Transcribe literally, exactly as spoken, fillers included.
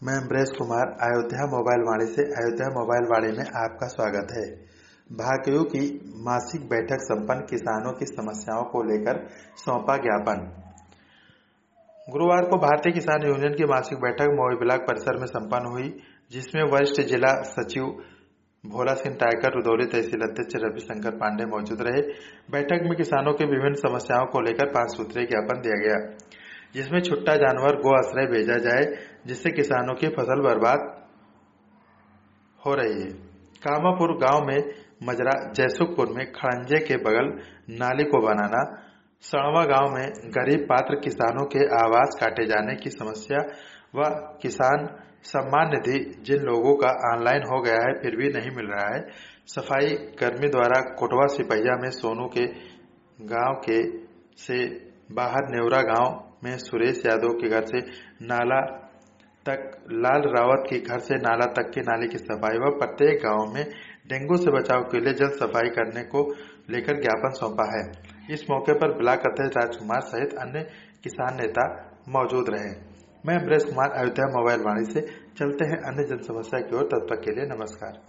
मैं अमरेश कुमार अयोध्या मोबाइल वाणी से अयोध्या मोबाइल वाणी में आपका स्वागत है। भाकियू की मासिक बैठक संपन्न, किसानों की समस्याओं को लेकर सौंपा ज्ञापन। गुरुवार को भारतीय किसान यूनियन की मासिक बैठक मोई ब्लॉक परिसर में संपन्न हुई, जिसमें वरिष्ठ जिला सचिव भोला सिंह टाइगर, रुदौली तहसील अध्यक्ष रविशंकर पांडे मौजूद रहे। बैठक में किसानों की विभिन्न समस्याओं को लेकर पांच सूत्रीय ज्ञापन दिया गया, जिसमें छुट्टा जानवर गो आश्रय भेजा जाए, जिससे किसानों की फसल बर्बाद हो रही है। कामापुर गांव में मजरा, जयसुखपुर में खड़ंजे के बगल नाली को बनाना, सड़वा गांव में गरीब पात्र किसानों के आवास काटे जाने की समस्या व किसान सम्मान निधि जिन लोगों का ऑनलाइन हो गया है फिर भी नहीं मिल रहा है। सफाई कर्मी द्वारा कोटवा सिपहिया में सोनू के गांव के से बाहर नेवरा गांव में सुरेश यादव के घर से नाला तक, लाल रावत के घर से नाला तक की नाली की सफाई व प्रत्येक गांव में डेंगू से बचाव के लिए जल सफाई करने को लेकर ज्ञापन सौंपा है। इस मौके पर ब्लॉक अध्यक्ष राजकुमार सहित अन्य किसान नेता मौजूद रहे। मैं अमरेश कुमार, अयोध्या मोबाइल वाणी से। चलते हैं अन्य जन समस्या की ओर। तब तक के लिए नमस्कार।